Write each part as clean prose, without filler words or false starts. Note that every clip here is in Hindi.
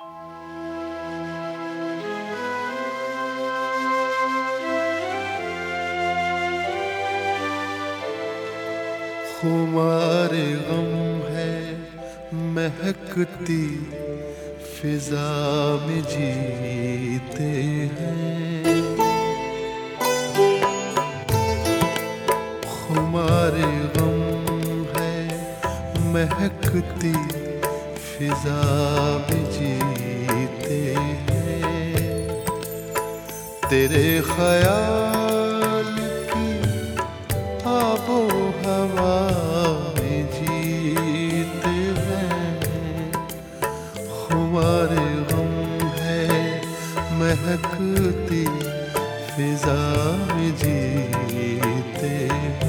खुमारे गम है महकती फिजा में जीते हैं। खुमारे गम है महकती फिजा में जीते हैं। तेरे ख्याल की आबो हवा में जीते हैं। खुमारे गम है महकती फिजा में जीते हैं।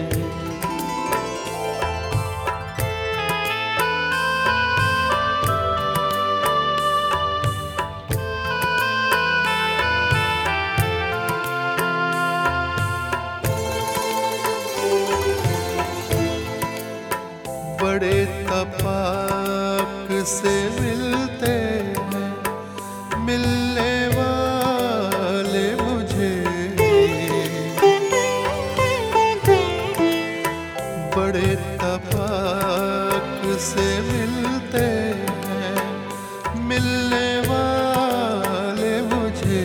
बड़े तपाक से मिलते हैं मिलने वाले मुझे। बड़े तपाक से मिलते हैं मिलने वाले मुझे।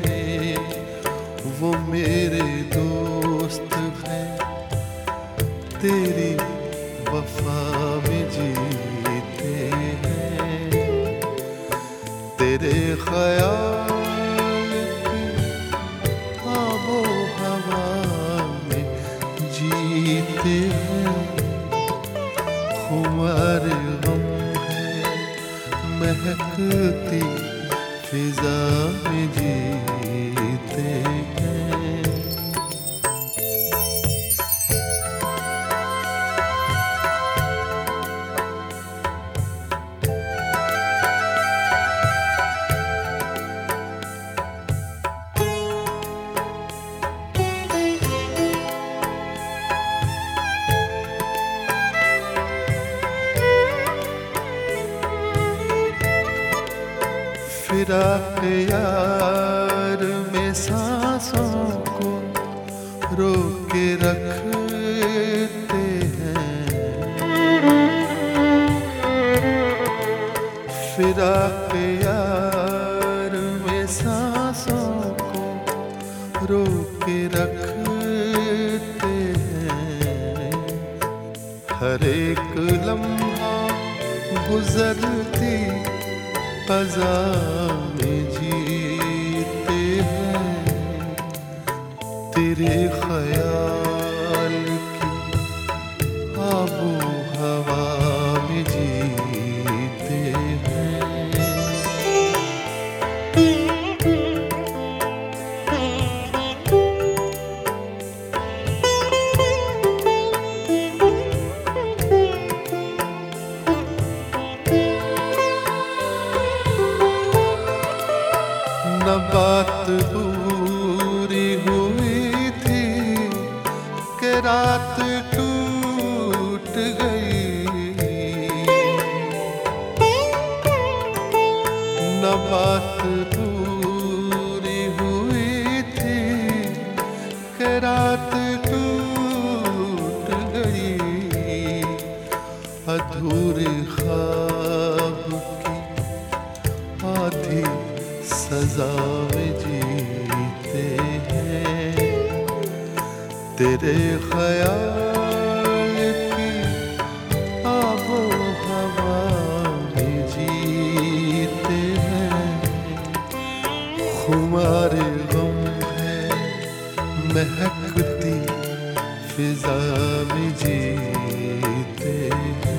वो मेरे दोस्त हैं तेरी वफा में जीते हैं। तेरे ख्याल की आबो हवा में जीते हैं। खुमारे गम है महकती फिजा में जीते हैं। फिराक यार में सांसों को रोक के रखते हैं। फिराक यार में सांसों को रोक के रखते हैं। हर एक लम्हा गुजरती क़ज़ा में जीते हैं। तेरे ख्याल की आबो हवा में जीते हैं। न बात पूरी हुई थी कि रात टूट गई। न बात पूरी हुई थी कि रात टूट गई। अधूरे ख्वाब की आधी सजा में जीते हैं। तेरे ख्याल की आबो हवा में जीते हैं। खुमारे गम है महकती फिजा में जीते हैं।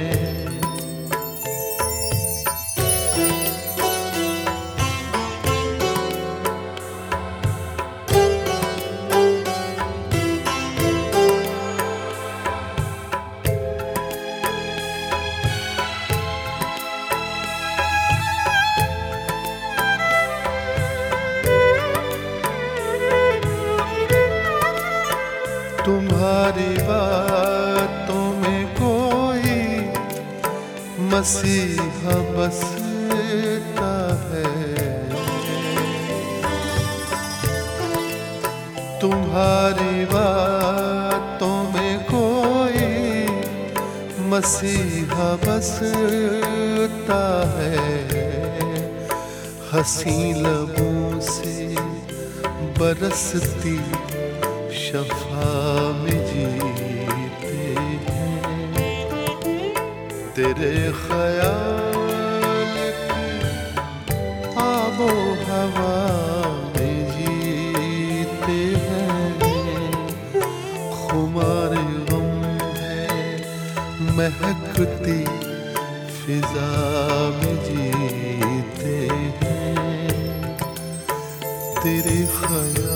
तुम्हारी बातों में कोई मसीहा बस तुम्हारी बातों में कोई मसीहा बसता है, हंसी लबों से बरसती शफा में जीते हैं। तेरे ख्याल की आबो हवा में जीते हैं। खुमार गम है महकती फिजा में जीते हैं। तेरे ख्याल